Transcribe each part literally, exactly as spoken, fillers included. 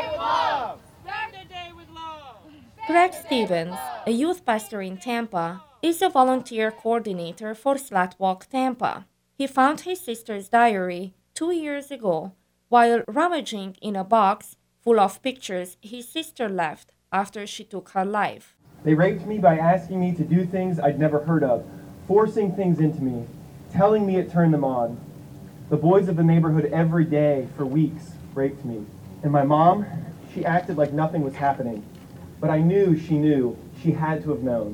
with love! Start the day with love! Greg Stevens, a youth pastor in Tampa, is a volunteer coordinator for Slut Walk Tampa. He found his sister's diary two years ago while rummaging in a box full of pictures his sister left after she took her life. They raped me by asking me to do things I'd never heard of, forcing things into me, telling me it turned them on. The boys of the neighborhood every day for weeks raped me. And my mom, she acted like nothing was happening. But I knew she knew. She had to have known.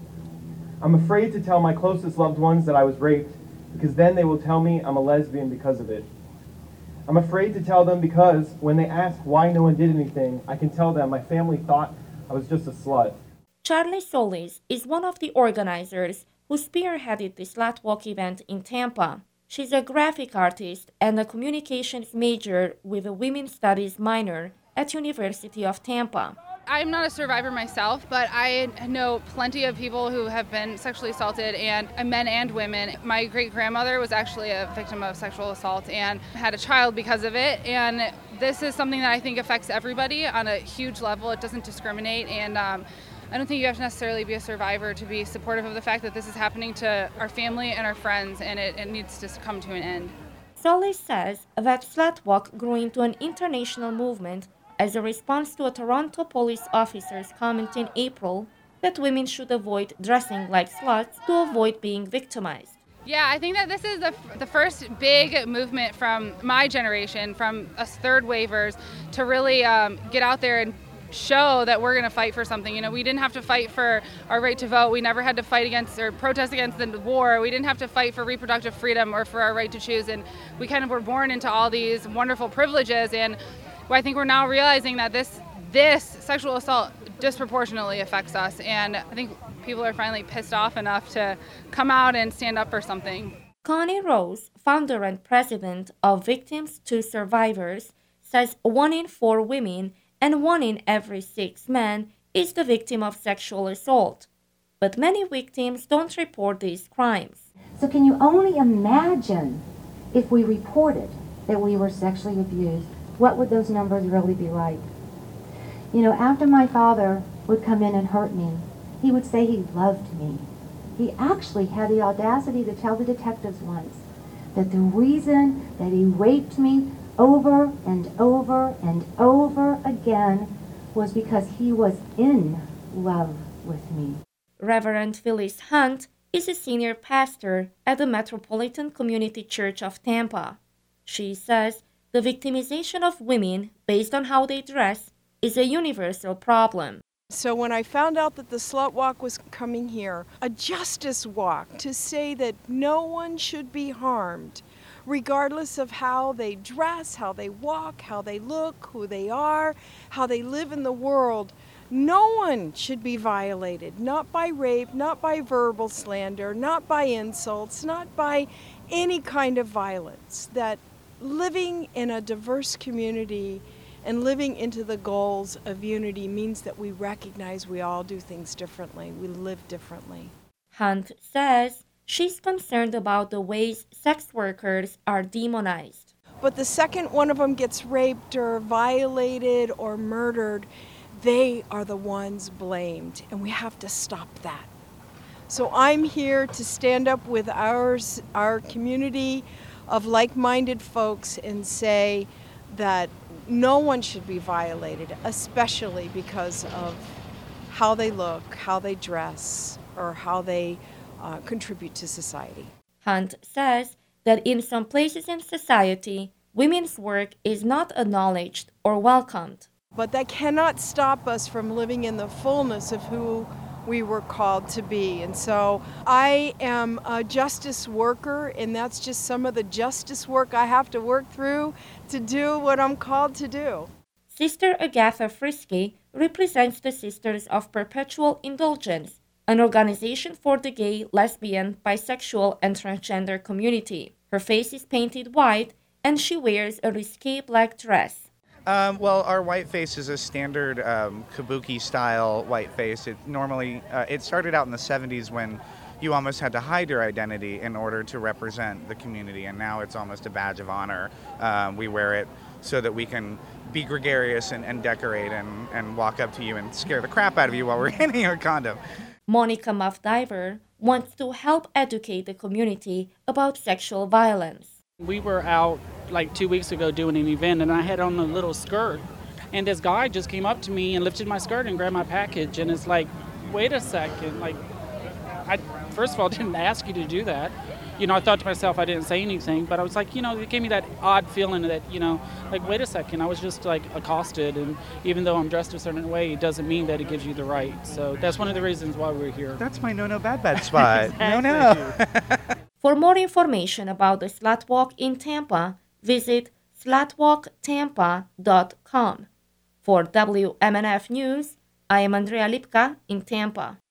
I'm afraid to tell my closest loved ones that I was raped because then they will tell me I'm a lesbian because of it. I'm afraid to tell them because when they ask why no one did anything, I can tell them my family thought I was just a slut. Charlie Solis is one of the organizers who spearheaded the Slut Walk event in Tampa. She's a graphic artist and a communications major with a women's studies minor at University of Tampa. I'm not a survivor myself, but I know plenty of people who have been sexually assaulted, and men and women. My great-grandmother was actually a victim of sexual assault and had a child because of it, and this is something that I think affects everybody on a huge level. It doesn't discriminate, and um, I don't think you have to necessarily be a survivor to be supportive of the fact that this is happening to our family and our friends, and it, it needs to come to an end. Solis says that Slut Walk grew into an international movement as a response to a Toronto police officer's comment in April that women should avoid dressing like sluts to avoid being victimized. Yeah, I think that this is the, the first big movement from my generation, from us third wavers, to really um, get out there and show that we're going to fight for something. You know, we didn't have to fight for our right to vote. We never had to fight against or protest against the war. We didn't have to fight for reproductive freedom or for our right to choose. And we kind of were born into all these wonderful privileges. And I think we're now realizing that this this sexual assault disproportionately affects us, and I think people are finally pissed off enough to come out and stand up for something. Connie Rose, founder and president of Victims to Survivors, says one in four women and one in every six men is the victim of sexual assault. But many victims don't report these crimes. So can you only imagine if we reported that we were sexually abused? What would those numbers really be like? You know, after my father would come in and hurt me, he would say he loved me. He actually had the audacity to tell the detectives once that the reason that he raped me over and over and over again was because he was in love with me. Reverend Phyllis Hunt is a senior pastor at the Metropolitan Community Church of Tampa. She says the victimization of women based on how they dress is a universal problem. So when I found out that the Slut Walk was coming here, a justice walk to say that no one should be harmed, regardless of how they dress, how they walk, how they look, who they are, how they live in the world, no one should be violated, not by rape, not by verbal slander, not by insults, not by any kind of violence. That living in a diverse community and living into the goals of unity means that we recognize we all do things differently, we live differently. Hunt says she's concerned about the ways sex workers are demonized. But the second one of them gets raped or violated or murdered, they are the ones blamed, and we have to stop that. So I'm here to stand up with ours, our community of like-minded folks and say that no one should be violated, especially because of how they look, how they dress, or how they uh, contribute to society. Hunt says that in some places in society, women's work is not acknowledged or welcomed. But that cannot stop us from living in the fullness of who we were called to be. And so I am a justice worker, and that's just some of the justice work I have to work through to do what I'm called to do. Sister Agatha Frisky represents the Sisters of Perpetual Indulgence, an organization for the gay, lesbian, bisexual, and transgender community. Her face is painted white, and she wears a risque black dress. Um, well, our white face is a standard um, kabuki-style white face. It normally uh, it started out in the seventies when you almost had to hide your identity in order to represent the community, and now it's almost a badge of honor. Um, we wear it so that we can be gregarious and, and decorate and, and walk up to you and scare the crap out of you while we're in your condo. Monica Muff Diver wants to help educate the community about sexual violence. We were out like two weeks ago doing an event, and I had on a little skirt, and this guy just came up to me and lifted my skirt and grabbed my package, and it's like, wait a second, like, I first of all didn't ask you to do that. You know, I thought to myself, I didn't say anything, but I was like, you know, it gave me that odd feeling that, you know, like, wait a second, I was just like accosted, and even though I'm dressed a certain way, it doesn't mean that it gives you the right. So that's one of the reasons why we're here. That's my no-no bad-bad spot. Exactly. No-no. For more information about the Slut Walk in Tampa, visit slut walk tampa dot com. For W M N F News, I am Andrea Lipka in Tampa.